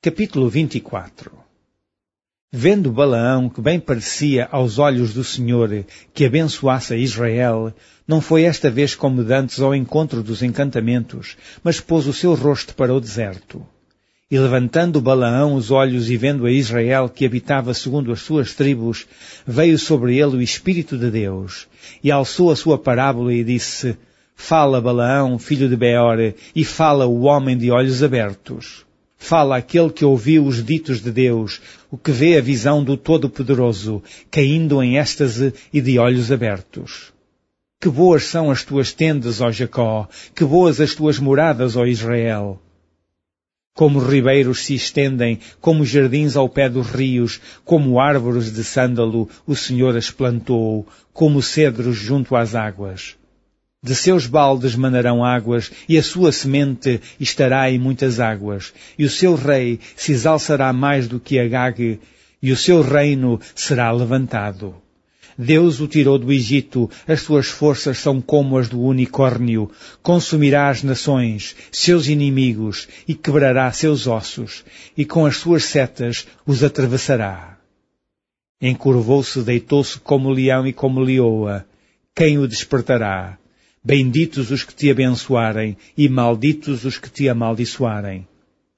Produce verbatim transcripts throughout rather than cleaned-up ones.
Capítulo vinte e quatro. Vendo Balaão que bem parecia aos olhos do Senhor que abençoasse a Israel, não foi esta vez como dantes ao encontro dos encantamentos, mas pôs o seu rosto para o deserto. E levantando Balaão os olhos e vendo a Israel que habitava segundo as suas tribos, veio sobre ele o Espírito de Deus, e alçou a sua parábola e disse: Fala, Balaão, filho de Beor, e fala o homem de olhos abertos. Fala aquele que ouviu os ditos de Deus, o que vê a visão do Todo-Poderoso, caindo em êxtase e de olhos abertos. Que boas são as tuas tendas, ó Jacó, que boas as tuas moradas, ó Israel. Como ribeiros se estendem, como jardins ao pé dos rios, como árvores de sândalo, o Senhor as plantou, como cedros junto às águas. De seus baldes manarão águas, e a sua semente estará em muitas águas, e o seu rei se exalçará mais do que Agag, e o seu reino será levantado. Deus o tirou do Egito, as suas forças são como as do unicórnio, consumirá as nações, seus inimigos, e quebrará seus ossos, e com as suas setas os atravessará. Encurvou-se, deitou-se como leão e como leoa. Quem o despertará? Benditos os que te abençoarem, e malditos os que te amaldiçoarem.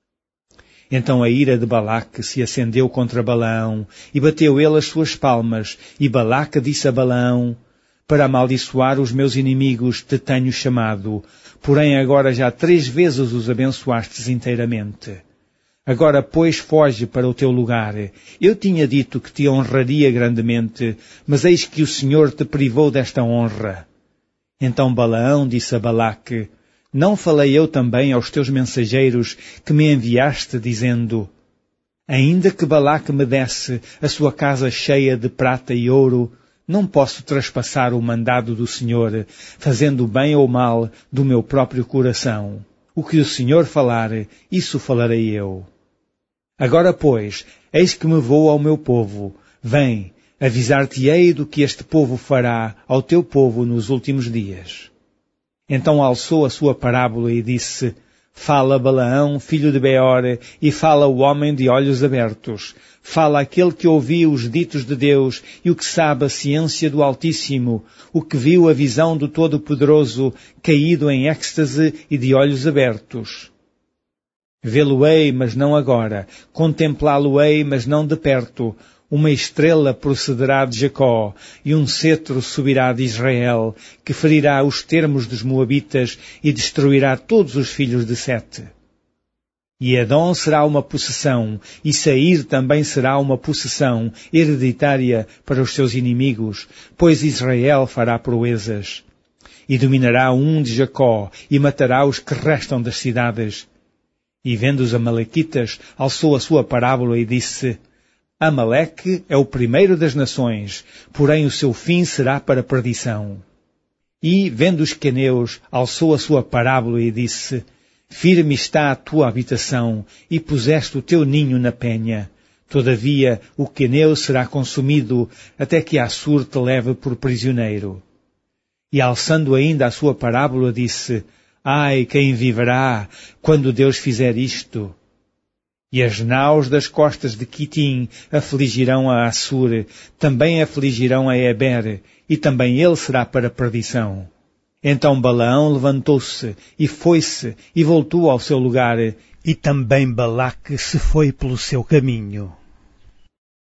Então a ira de Balaque se acendeu contra Balaão, e bateu ele as suas palmas, e Balaque disse a Balaão: Para amaldiçoar os meus inimigos te tenho chamado, porém agora já três vezes os abençoastes inteiramente. Agora, pois, foge para o teu lugar. Eu tinha dito que te honraria grandemente, mas eis que o Senhor te privou desta honra. Então Balaão disse a Balaque: Não falei eu também aos teus mensageiros que me enviaste, dizendo: Ainda que Balaque me desse a sua casa cheia de prata e ouro, não posso traspassar o mandado do Senhor, fazendo bem ou mal do meu próprio coração. O que o Senhor falar, isso falarei eu. Agora, pois, eis que me vou ao meu povo. Vem, avisar-te-ei do que este povo fará ao teu povo nos últimos dias. Então alçou a sua parábola e disse: Fala Balaão, filho de Beor, e fala o homem de olhos abertos. Fala aquele que ouviu os ditos de Deus e o que sabe a ciência do Altíssimo, o que viu a visão do Todo-Poderoso, caído em êxtase e de olhos abertos. Vê-lo-ei, mas não agora. Contemplá-lo-ei, mas não de perto. Uma estrela procederá de Jacó, e um cetro subirá de Israel, que ferirá os termos dos Moabitas e destruirá todos os filhos de Sete. E Edom será uma possessão, e Seir também será uma possessão hereditária para os seus inimigos, pois Israel fará proezas. E dominará um de Jacó, e matará os que restam das cidades. E vendo os amalequitas, alçou a sua parábola e disse: Amaleque é o primeiro das nações, porém o seu fim será para perdição. E, vendo os queneus, alçou a sua parábola e disse: Firme está a tua habitação, e puseste o teu ninho na penha. Todavia, o queneu será consumido, até que Assur te leve por prisioneiro. E alçando ainda a sua parábola, disse: Ai, quem viverá quando Deus fizer isto? E as naus das costas de Quitim afligirão a Assur, também afligirão a Eber, e também ele será para perdição. Então Balaão levantou-se, e foi-se, e voltou ao seu lugar, e também Balaque se foi pelo seu caminho.